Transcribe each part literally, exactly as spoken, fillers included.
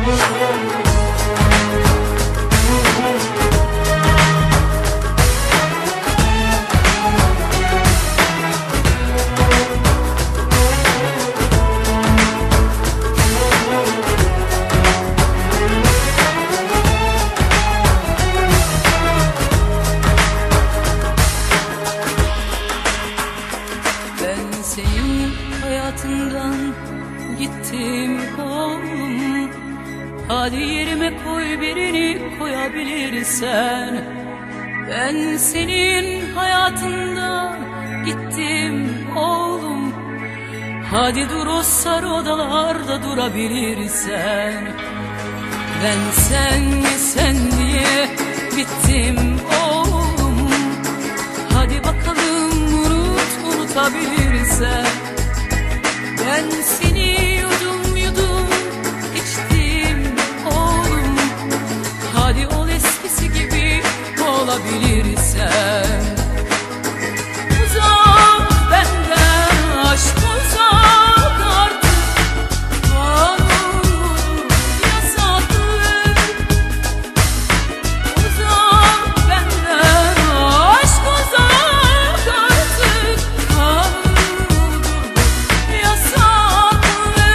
Senin hayatından gittim oğlum. Hadi yerime koy birini koyabilirsen. Ben senin hayatından gittim oğlum. Hadi dur o sarı odalarda durabilirsen. Ben sen sen diye bittim oğlum. Hadi bakalım unut unutabilirsen. Ben seni yudum yudum içtim oğlum. Hadi ol eskisi gibi olabilirsen. Uzak benden aşk uzak artık. Kanun yasaklı. Uzak benden aşk uzak artık. Kanun yasaklı.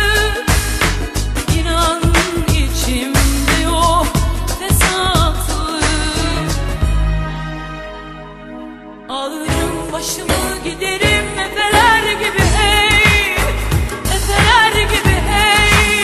İnan içimde yok fesatlı. Alırım başımı giderim efeler gibi hey, efeler gibi hey.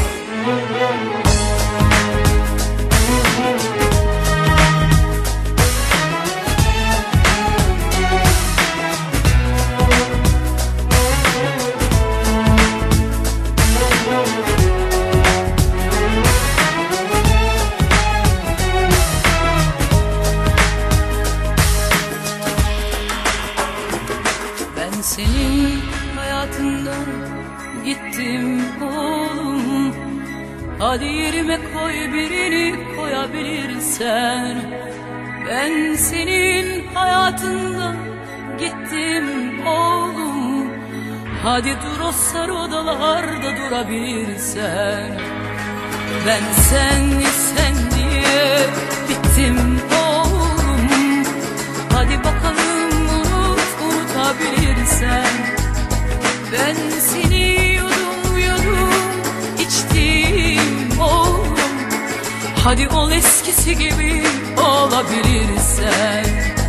Ben senin hayatından gittim oğlum. Hadi yerime koy birini koyabilirsen. Ben senin hayatından gittim oğlum. Hadi dur o sarı odalarda durabilirsen. Ben sen sen diye bittim oğlum. Hadi bakalım unut unutabilirsen. Ben seni yudum yudum içtim oğlum. Hadi ol eskisi gibi olabilirsen.